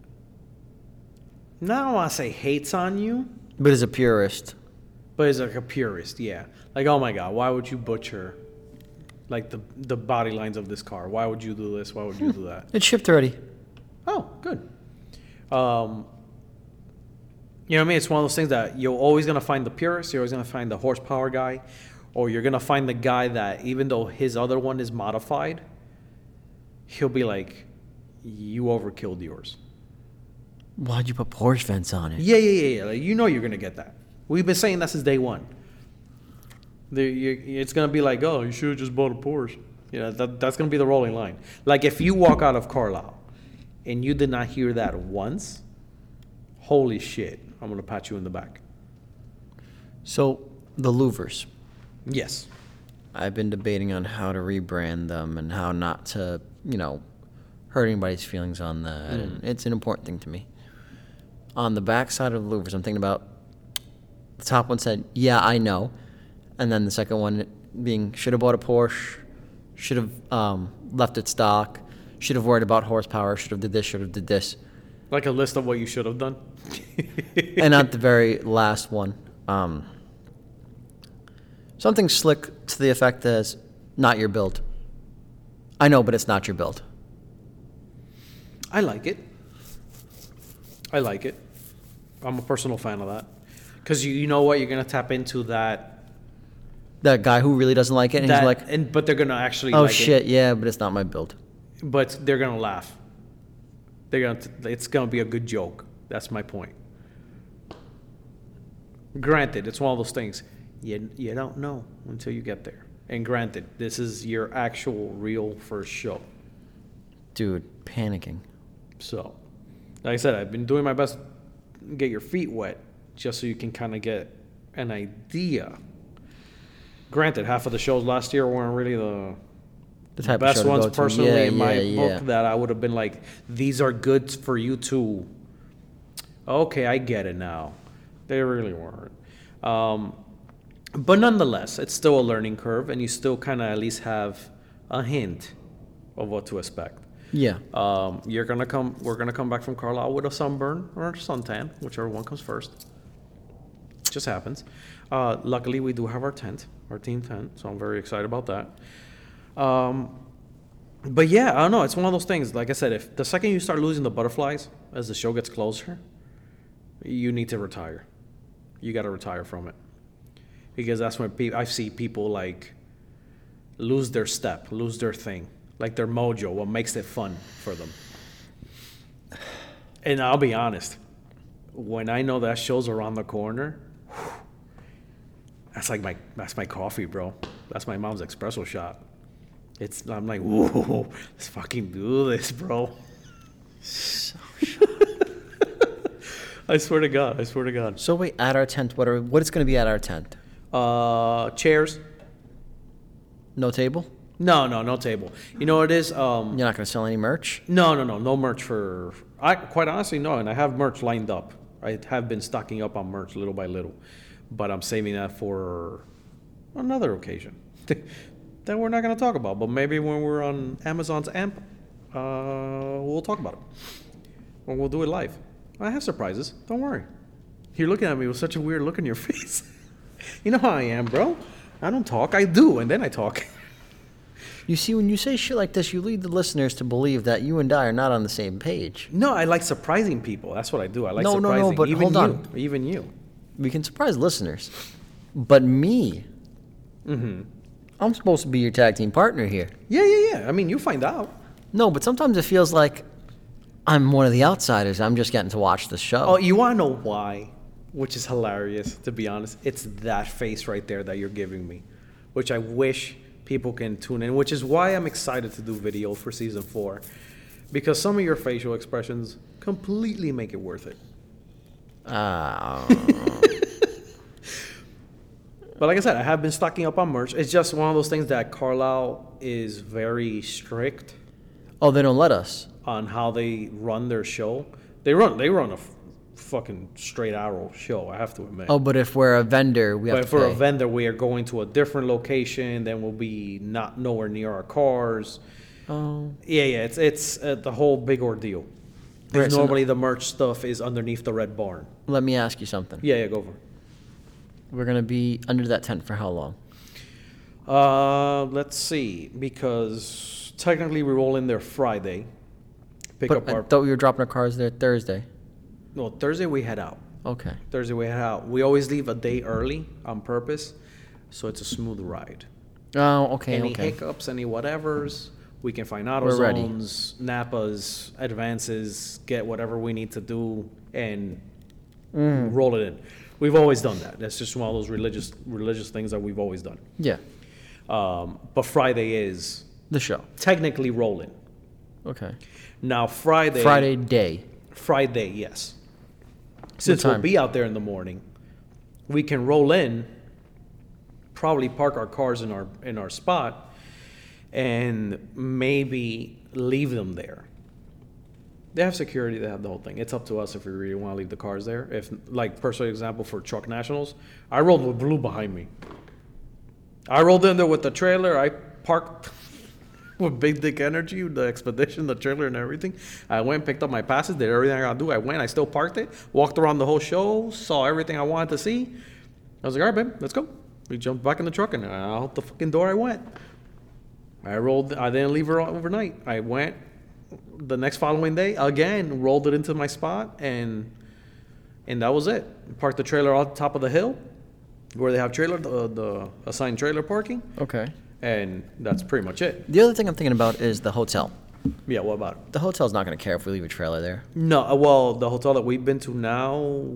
not I don't want to say hates on you, but is a purist. But is like a purist, yeah. Like, oh my God, why would you butcher, like the the body lines of this car? Why would you do this? Why would you do that? It's shipped already. Oh, good. Um. You know what I mean? It's one of those things that you're always going to find the purist, you're always going to find the horsepower guy, or you're going to find the guy that even though his other one is modified, he'll be like, "You overkilled yours." Why'd you put Porsche vents on it? Yeah, yeah, yeah, yeah. Like, you know you're gonna get that. We've been saying that since day one. The, you, it's gonna be like, "Oh, you should have just bought a Porsche." You know, that that's gonna be the rolling line. Like if you walk out of Carlisle and you did not hear that once, holy shit, I'm gonna pat you in the back. So, the louvers. Yes. I've been debating on how to rebrand them and how not to, you know, hurt anybody's feelings on that. Mm. And it's an important thing to me. On the back side of the louvers, I'm thinking about the top one said, "Yeah, I know," and then the second one being, "Should have bought a Porsche, should have um, left it stock, should have worried about horsepower, should have did this, should have did this." Like a list of what you should have done. And at the very last one, um, something slick to the effect as, "Not your build." I know, but it's not your build. I like it. I like it. I'm a personal fan of that. Because you, you know what? You're going to tap into that. That guy who really doesn't like it, and that he's like, and But they're going to actually "Oh like shit, it. yeah, but it's not my build." But they're going to laugh. They're going to. It's going to be a good joke. That's my point. Granted, it's one of those things. You, you don't know until you get there. And granted, this is your actual real first show. Dude, panicking. So, like I said, I've been doing my best to get your feet wet just so you can kind of get an idea. Granted, half of the shows last year weren't really the, The type best of show to ones go to. personally Yeah, in my yeah, book yeah. that I would have been like, these are good for you to, okay, I get it now. They really weren't. Um, but nonetheless, it's still a learning curve, and you still kind of at least have a hint of what to expect. Yeah. Um, you're gonna come. We're gonna come back from Carlisle with a sunburn or a suntan, whichever one comes first. Just happens. Uh, luckily, we do have our tent, our team tent, so I'm very excited about that. Um, but yeah, I don't know. It's one of those things. Like I said, if the second you start losing the butterflies as the show gets closer, you need to retire. You got to retire from it, because that's when pe- I see people like lose their step, lose their thing. Like their mojo, what makes it fun for them. And I'll be honest, when I know that show's around the corner, whew, that's like my that's my coffee, bro. That's my mom's espresso shot. It's I'm like, whoa, let's fucking do this, bro. So I swear to God, I swear to God. So wait, at our tent, what are what is going to be at our tent? Uh, chairs? No table? No, no, no table. You know what it is? Um, You're not going to sell any merch? No, no, no, no merch for. I quite honestly no, and I have merch lined up. I have been stocking up on merch little by little, but I'm saving that for another occasion that we're not going to talk about. But maybe when we're on Amazon's Amp, uh, we'll talk about it, or we'll do it live. I have surprises. Don't worry. You're looking at me with such a weird look in your face. You know how I am, bro. I don't talk. I do, and then I talk. You see, when you say shit like this, you lead the listeners to believe that you and I are not on the same page. No, I like surprising people. That's what I do. I like No, no, no, surprising but even hold you, on. even you. We can surprise listeners. But me, Mm-hmm. I'm supposed to be your tag team partner here. Yeah, yeah, yeah. I mean, you find out. No, but sometimes it feels like I'm one of the outsiders. I'm just getting to watch the show. Oh, you want to know why? Which is hilarious, to be honest. It's that face right there that you're giving me, which I wish people can tune in, which is why I'm excited to do video for season four, because some of your facial expressions completely make it worth it. Ah. But like I said, I have been stocking up on merch. It's just one of those things that Carlisle is very strict Oh, they don't let us. on how they run their show. They run they run a f- fucking straight arrow show, I have to admit. Oh, but if we're a vendor, we have But to for pay. a vendor, we are going to a different location. Then we'll be not nowhere near our cars. Oh. Yeah, yeah, it's it's uh, the whole big ordeal. Right, Because so normally the merch stuff is underneath the red barn. Let me ask you something. Yeah, yeah, go for it. We're going to be under that tent for how long? Uh, let's see, because technically we roll in there Friday. Pick But up I our thought we were dropping our cars there Thursday. no Thursday we head out. Okay. Thursday we head out. We always leave a day early on purpose, so it's a smooth ride. Oh, okay, Any okay. hiccups, any whatevers, We can find We're ready. AutoZones, Napas, advances, get whatever we need to do, and roll it in. We've always done that. That's just one of those religious religious things that we've always done. Yeah. Um, but Friday is The show. technically rolling. Okay. Now Friday. Friday day. Friday, yes. Since time? we'll be out there in the morning, we can roll in, probably park our cars in our in our spot, and maybe leave them there. They have security, they have the whole thing. It's up to us if we really want to leave the cars there. If, like, personal example for Truck Nationals, I rolled with Blue behind me. I rolled in there with the trailer. I parked with Big Dick Energy, the Expedition, the trailer, and everything. I went, picked up my passes, did everything I got to do. I went, I still parked it, walked around the whole show, saw everything I wanted to see. I was like, all right, babe, let's go. We jumped back in the truck, and out the fucking door I went. I rolled, I didn't leave her overnight. I went the next following day, again, rolled it into my spot, and and that was it. Parked the trailer on top of the hill, where they have trailer, the, the assigned trailer parking, Okay. and that's pretty much it. The other thing I'm thinking about is the hotel. Yeah, what about it? The hotel's not going to care if we leave a trailer there. No, uh, well, the hotel that we've been to now,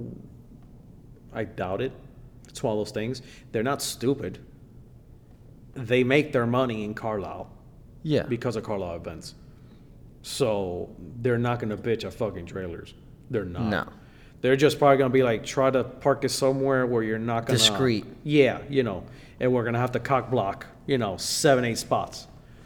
I doubt it. It's one of those things. They're not stupid. They make their money in Carlisle Yeah. because of Carlisle events. So they're not going to bitch at fucking trailers. They're not. No. They're just probably going to be like, try to park it somewhere where you're not going to. Discreet. Yeah, you know, and we're going to have to cock block, you know, seven, eight spots.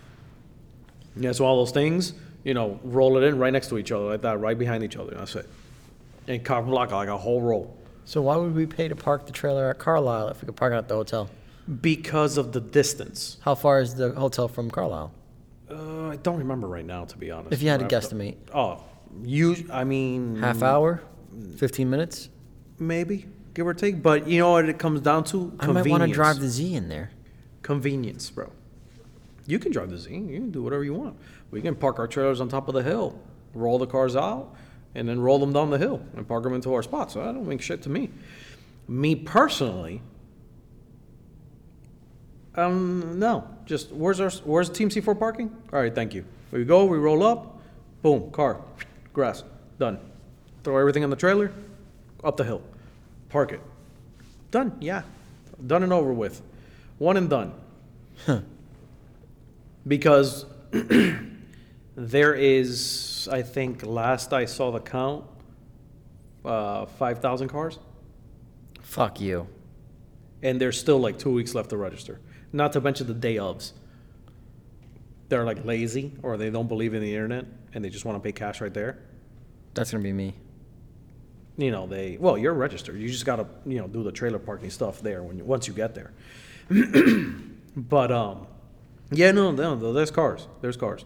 Yeah, so all those things, you know, roll it in right next to each other like that, right behind each other. That's it. And cock block like a whole row. So why would we pay to park the trailer at Carlisle if we could park it at the hotel? Because of the distance. How far is the hotel from Carlisle? Uh, I don't remember right now, to be honest. If you had to I have guesstimate. Oh, you, I mean. Half hour? fifteen minutes? Maybe, give or take. But you know what it comes down to? I might want to drive the Z in there. Convenience, bro. You can drive the Z. You can do whatever you want. We can park our trailers on top of the hill, roll the cars out, and then roll them down the hill and park them into our spots. So that don't make shit to me. Me personally, um, no. Just where's our where's Team C four parking? All right, thank you. We go, we roll up, boom, car, grass, done. Throw everything on the trailer, up the hill, park it. Done, yeah. Done and over with. One and done. Because there is, I think, last I saw the count, uh, five thousand cars. Fuck you. And there's still like two weeks left to register. Not to mention the day ofs. They're like lazy or they don't believe in the internet and they just want to pay cash right there. That's going to be me. You know, they, well, you're registered. You just got to, you know, do the trailer parking stuff there when you, once you get there. But, um, yeah, no, no, there's cars. There's cars.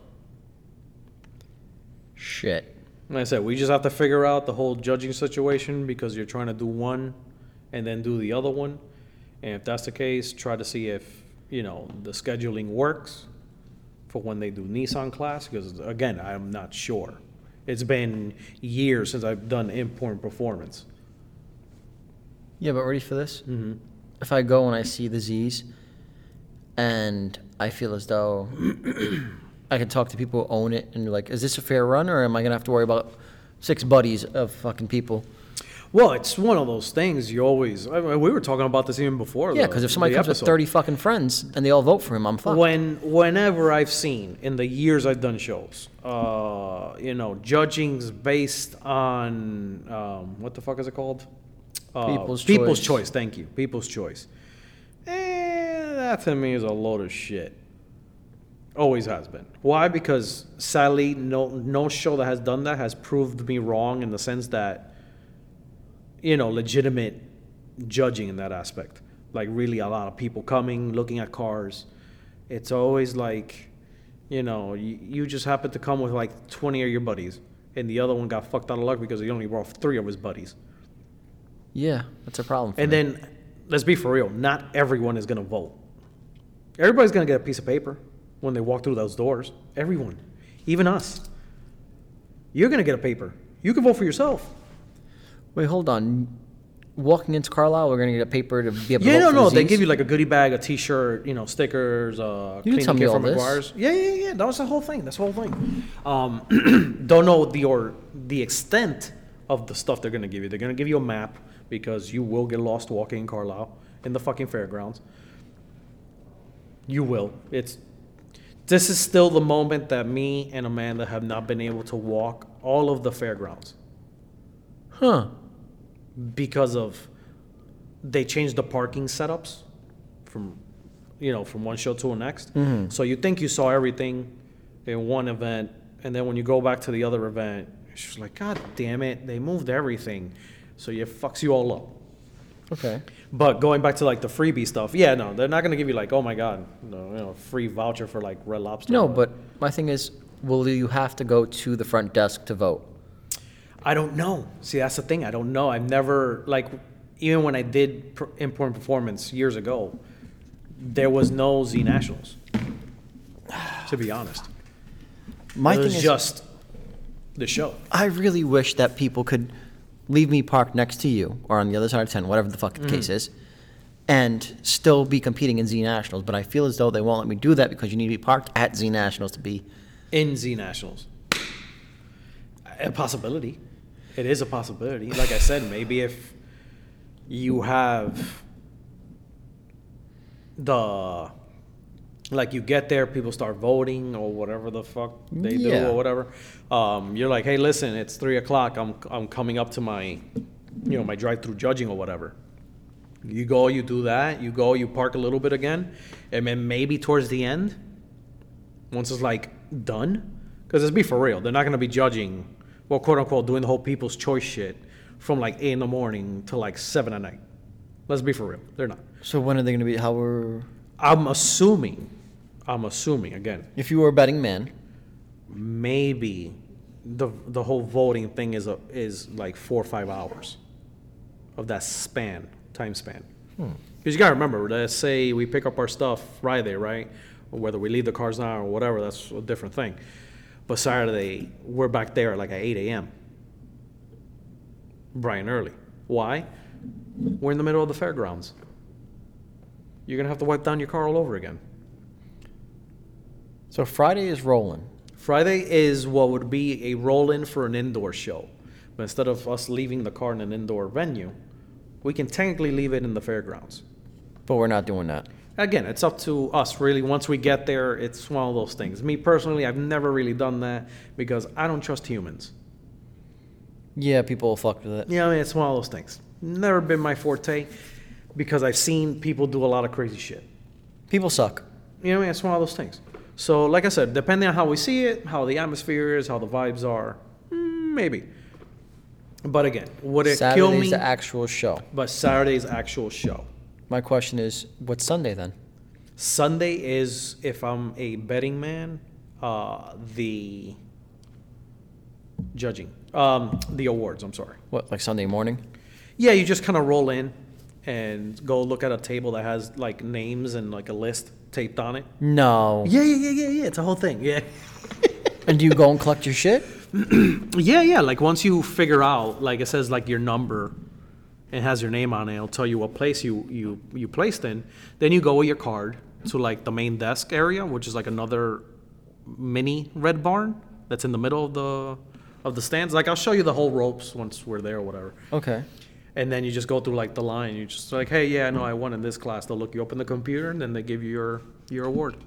Shit. Like I said, we just have to figure out the whole judging situation because you're trying to do one and then do the other one. And if that's the case, try to see if, you know, the scheduling works for when they do Nissan class. Because, again, I'm not sure. It's been years since I've done import performance. Yeah, but ready for this? Mm-hmm. If I go and I see the Z's and I feel as though I can talk to people who own it and be like, is this a fair run or am I going to have to worry about six buddies of fucking people? Well, it's one of those things you always, I mean, we were talking about this even before. Yeah, the- because if somebody the comes episode. with thirty fucking friends and they all vote for him, I'm fucked. When, whenever I've seen in the years I've done shows, uh, you know, judging's based on, um, what the fuck is it called? Uh, People's People's choice. choice. Thank you. People's choice. Eh, that to me is a load of shit. Always has been. Why? Because sadly, no no show that has done that has proved me wrong in the sense that, you know, legitimate judging in that aspect. Like really a lot of people coming, looking at cars. It's always like, you know, you, you just happen to come with like twenty of your buddies, and the other one got fucked out of luck because he only brought three of his buddies. Yeah, that's a problem for And me. then, let's be for real, not everyone is going to vote. Everybody's going to get a piece of paper when they walk through those doors. Everyone. Even us. You're going to get a paper. You can vote for yourself. Wait, hold on. walking into Carlisle, we're gonna get a paper to be able to Yeah, vote no, for no. the They zines? give you like a goodie bag, a T-shirt, you know, stickers, uh, You didn't tell cleaning me kit all from this. McGuire's. Yeah, yeah, yeah. That was the whole thing. That's the whole thing. Um, don't know the or the extent of the stuff they're gonna give you. They're gonna give you a map because you will get lost walking in Carlisle in the fucking fairgrounds. You will. It's. This is still the moment that me and Amanda have not been able to walk all of the fairgrounds Huh. because of they changed the parking setups from you know from one show to the next. Mm-hmm. So you think you saw everything in one event, and then when you go back to the other event, it's just like, God damn it, they moved everything, so it fucks you all up. Okay. But going back to like the freebie stuff, yeah, no, they're not gonna give you like, oh my God, no, you know, free voucher for like Red Lobster. No, but my thing is, will you have to go to the front desk to vote? I don't know. See, that's the thing. I don't know. I've never like, even when I did per- Important Performance years ago, there was no Z Nationals. To be honest, My it thing was is, just the show. I really wish that people could leave me parked next to you or on the other side of ten, whatever the fuck the case is, and still be competing in Z Nationals. But I feel as though they won't let me do that because you need to be parked at Z Nationals to be. In Z Nationals. A possibility. It is a possibility. Like I said, maybe if you have the, like you get there, people start voting or whatever the fuck they do Yeah. or whatever. Um, you're like, hey, listen, it's three o'clock. I'm I'm coming up to my, you know, my drive-through judging or whatever. You go, you do that. You go, you park a little bit again, and then maybe towards the end, once it's like done, because let's be for real, they're not gonna be judging, well, quote unquote, doing the whole People's Choice shit from like eight in the morning to like seven at night. Let's be for real, they're not. So when are they going to be? How were? I'm assuming, I'm assuming again, If you were a betting man, maybe the the whole voting thing is a is like four or five hours of that span, time span. Because you gotta remember, let's say we pick up our stuff Friday, right? Or whether we leave the cars now or whatever, that's a different thing. But Saturday, we're back there like at eight a.m. bright and early. Why? We're in the middle of the fairgrounds. You're gonna have to wipe down your car all over again. so Friday is rolling. Friday is what would be a roll-in for an indoor show. But instead of us leaving the car in an indoor venue, we can technically leave it in the fairgrounds. But we're not doing that. Again, it's up to us, really. Once we get there, it's one of those things. Me personally, I've never really done that because I don't trust humans. Yeah, people will fuck with it. You know, I mean, it's one of those things. Never been my forte because I've seen people do a lot of crazy shit. People suck. You know, what I mean, it's one of those things. So, like I said, depending on how we see it, how the atmosphere is, how the vibes are, mm, maybe. But again, would it kill Saturday's me? the actual show. But Saturday's actual show. My question is, what's Sunday then? Sunday is, if I'm a betting man, uh, the judging, um, the awards. I'm sorry. What, like Sunday morning? Yeah, you just kind of roll in and go look at a table that has like names and like a list taped on it. No. Yeah, yeah, yeah, yeah, yeah. It's a whole thing. Yeah. And do you go and collect your shit? Yeah, yeah. Like once you figure out, like it says like your number and has your name on it, it'll tell you what place you, you, you placed in. Then you go with your card to like the main desk area, which is like another mini Red Barn that's in the middle of the of the stands. Like I'll show you the whole ropes once we're there or whatever. Okay. And then you just go through like the line. You just like, hey, yeah, no, I won in this class. They'll look you up in the computer and then they give you your, your award.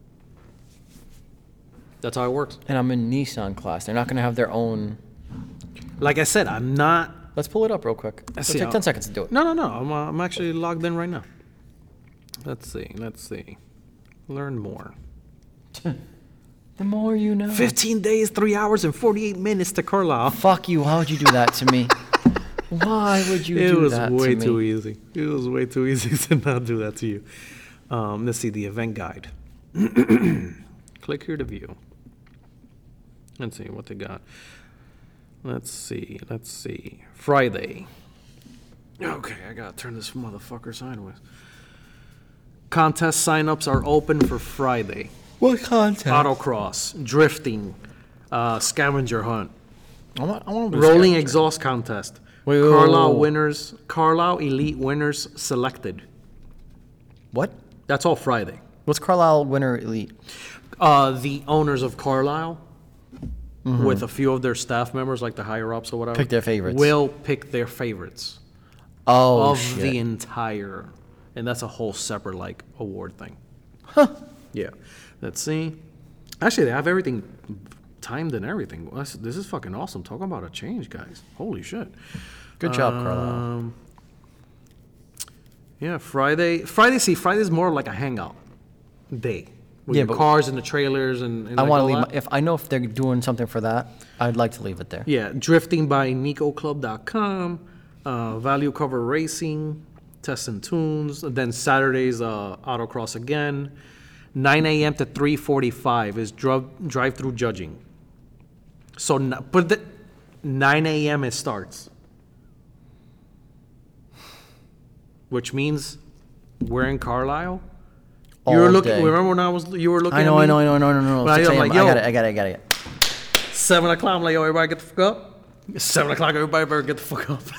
That's how it works. And I'm in Nissan class. They're not going to have their own. Like I said, I'm not. Let's pull it up real quick. It'll see, take I'll- ten seconds to do it. No, no, no. I'm, uh, I'm actually logged in right now. Let's see. Let's see. Learn more. The more you know. fifteen days, three hours, and forty-eight minutes to Carlisle. Fuck you. Why would you do that to me? Why would you It do was that way to me? too easy. It was way too easy to not do that to you. Um, let's see the event guide. Click here to view. Let's see what they got. Let's see. Let's see. Friday. Okay, I gotta turn this motherfucker sideways. Contest signups are open for Friday. What content? Autocross, drifting, uh, scavenger hunt, I want, I want to do rolling scavenger. exhaust contest, Wait, wait, Carlisle wait, wait. winners, Carlisle Elite winners selected. What? That's all Friday. What's Carlisle Winter Elite? Uh, the owners of Carlisle, with a few of their staff members, like the higher ups or whatever, Pick their favorites. Will pick their favorites Oh, of shit. the entire, and that's a whole separate like award thing. Huh. Yeah. Let's see. Actually, they have everything timed and everything. This this is fucking awesome. Talk about a change, guys. Holy shit. Good job, Carlisle. Um, yeah, Friday. Friday. See, Friday's more like a hangout day. With Yeah, your but- cars and the trailers and. and I like want to all leave. that. My, if I know if they're doing something for that, I'd like to leave it there. Yeah, drifting by Nico Club dot com, uh, Value Cover Racing, Testing Tunes. Then Saturdays, uh, Autocross again. nine a.m. to three forty-five is drive drive through judging. So, n- but the nine a.m. it starts, which means we're in Carlisle. You were All looking. day. Remember when I was? You were looking. I know, at me? I know, I know, no, no, no. But I- six I'm a.m. like, yo. I got it, I got it, I got it. Seven o'clock. I'm like, yo, everybody get the fuck up. Seven o'clock. Everybody better get the fuck up.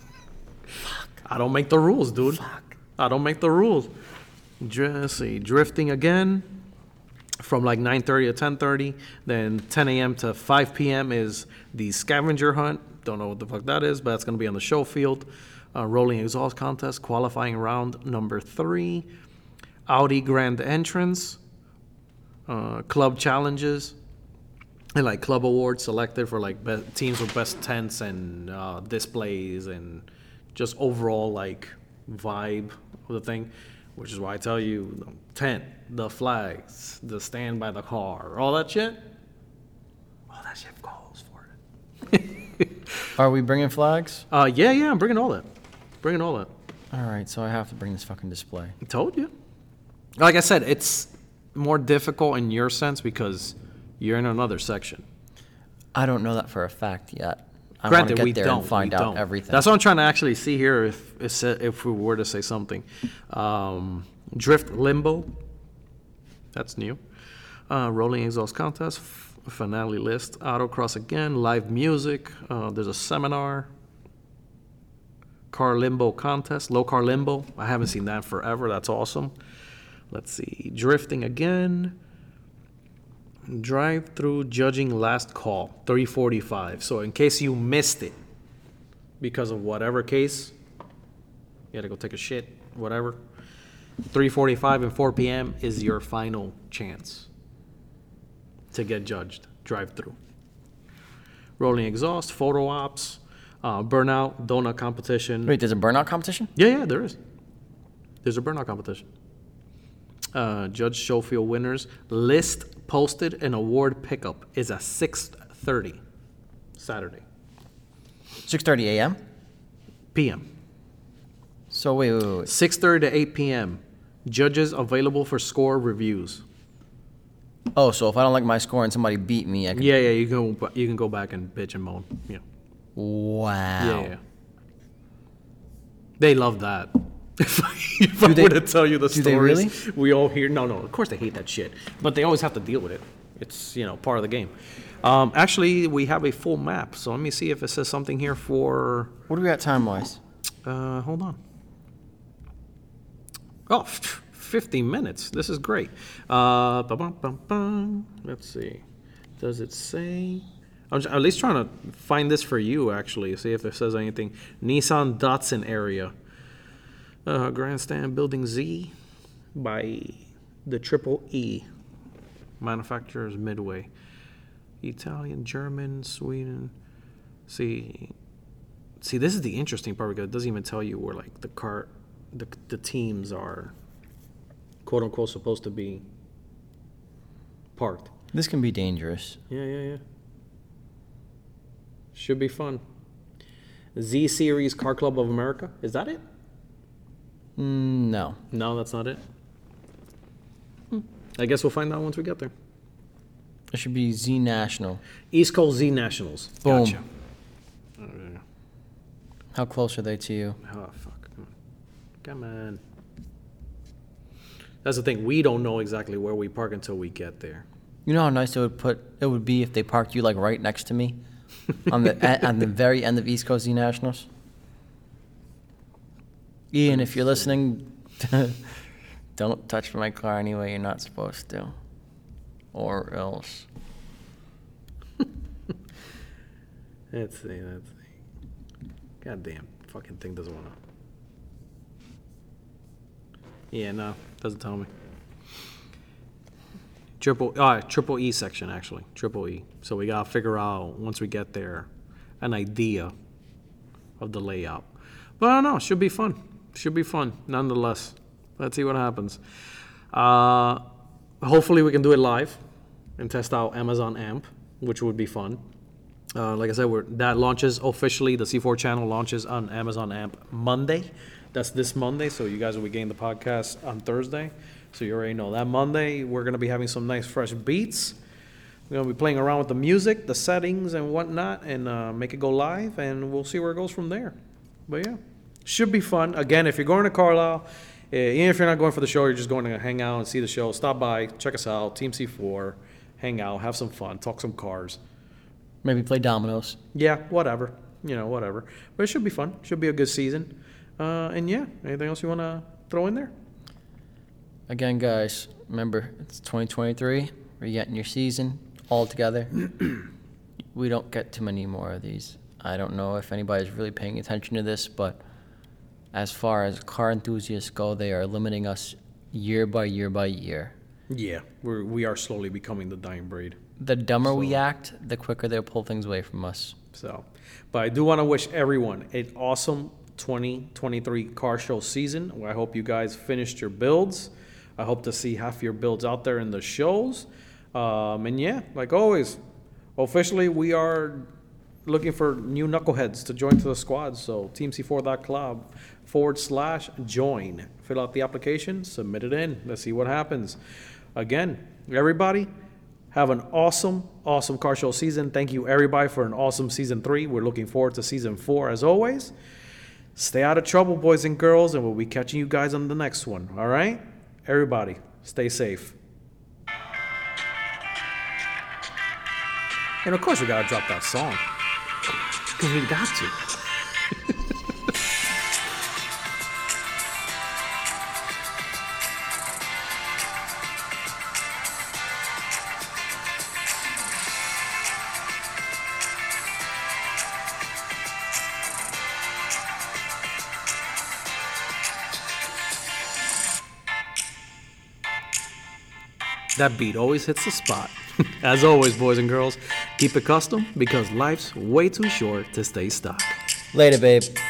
I don't make the rules, dude. I don't make the rules. Dr- Let's see, drifting again from like nine thirty to ten thirty. Then ten a.m. to five p.m. is the scavenger hunt. Don't know what the fuck that is, but that's going to be on the show field. Uh, rolling exhaust contest, qualifying round number three. Audi Grand Entrance. Uh, club challenges. And like club awards selected for like be- teams with best tents and uh, displays and just overall like vibe of the thing, which is why I tell you the tent, the flags, the stand by the car, all that shit. All that shit goes for it. Are we bringing flags? Uh, yeah, yeah, I'm bringing all that. Bringing all that. All right, so I have to bring this fucking display. I told you. Like I said, it's more difficult in your sense because you're in another section. I don't know that for a fact yet. I want to Granted, get we there don't and find we out don't. everything. That's what I'm trying to actually see here. If if, if we were to say something, um, drift limbo. That's new. Uh, rolling exhaust contest, f- finale list, autocross again, live music. Uh, there's a seminar. Car limbo contest, low car limbo. I haven't seen that forever. That's awesome. Let's see, drifting again. Drive-through judging last call, three forty-five. So in case you missed it, because of whatever case, you had to go take a shit, whatever, three forty-five and four p.m. is your final chance to get judged, drive-through. Rolling exhaust, photo ops, uh, burnout, donut competition. Wait, there's a burnout competition? Yeah, yeah, there is. There's a burnout competition. Uh, Judge Schofield winners list posted and award pickup is at six thirty Saturday six thirty a.m.? P M So wait, wait, wait, wait. six thirty to eight p.m. Judges available for score reviews. Oh, so if I don't like my score and somebody beat me, I can... Yeah, yeah, you can you can go back and bitch and moan. Yeah, Wow. yeah, yeah. They love that. If I, if I they- were to tell you the do they stories really? we all hear, no, no, of course they hate that shit, but they always have to deal with it. It's, you know, part of the game. Um, actually, we have a full map, so let me see if it says something here for. What do we got time-wise? Uh, hold on. Oh, fifty minutes. This is great. Uh, ba-bum, bum, bum. Let's see. Does it say? I'm j- at least trying to find this for you, actually, see if it says anything. Nissan Datsun area. Uh, Grandstand Building Z by the Triple E. Manufacturers Midway. Italian, German, Sweden. See, see, this is the interesting part because it doesn't even tell you where like the car, the the teams are, quote unquote, supposed to be parked. This can be dangerous. Yeah, yeah, yeah. Should be fun. Z Series Car Club of America. Is that it? Mm, no. No, that's not it. Hmm. I guess we'll find out once we get there. It should be Z National. East Coast Z Nationals. Boom. Gotcha. Oh, yeah. How close are they to you? Oh, fuck. Come on. Come on. That's the thing. We don't know exactly where we park until we get there. You know how nice it would put it would be if they parked you like right next to me, on the at, on the very end of East Coast Z Nationals. Ian, if you're listening, don't touch my car anyway you're not supposed to. Or else. Let's see, let's see. Goddamn, fucking thing doesn't wanna. Yeah, no, doesn't tell me. Triple, uh, triple E section, actually, triple E. So we gotta figure out, once we get there, an idea of the layout. But I don't know, should be fun. Should be fun, nonetheless. Let's see what happens. Uh, hopefully we can do it live and test out Amazon Amp, which would be fun. Uh, like I said, we're, that launches officially, the C four channel launches on Amazon Amp Monday. That's this Monday, so you guys will be getting the podcast on Thursday. So you already know that Monday, we're going to be having some nice fresh beats. We're going to be playing around with the music, the settings, and whatnot, and uh, make it go live, and we'll see where it goes from there. But yeah, should be fun. Again, if you're going to Carlisle, uh, even if you're not going for the show, you're just going to hang out and see the show, stop by, check us out, Team C four, hang out, have some fun, talk some cars. Maybe play dominoes. Yeah, whatever. You know, whatever. But it should be fun. Should be a good season. Uh, and yeah, anything else you want to throw in there? Again, guys, remember, it's twenty twenty-three. We're getting your season all together. We don't get too many more of these. I don't know if anybody's really paying attention to this, but as far as car enthusiasts go, they are limiting us year by year by year. Yeah, we're, we are slowly becoming the dying breed. The dumber we So- act, the quicker they'll pull things away from us. So, but I do want to wish everyone an awesome twenty twenty-three car show season. I hope you guys finished your builds. I hope to see half your builds out there in the shows. Um, and yeah, like always, officially we are looking for new knuckleheads to join to the squad. So team c four dot club forward slash join. Fill out the application, submit it in. Let's see what happens. Again, everybody, have an awesome, awesome car show season. Thank you, everybody, for an awesome season three. We're looking forward to season four, as always. Stay out of trouble, boys and girls, and we'll be catching you guys on the next one. All right? Everybody, stay safe. And of course, we got to drop that song. Because we got to. That beat always hits the spot. As always, boys and girls, keep it custom because life's way too short to stay stuck. Later, babe.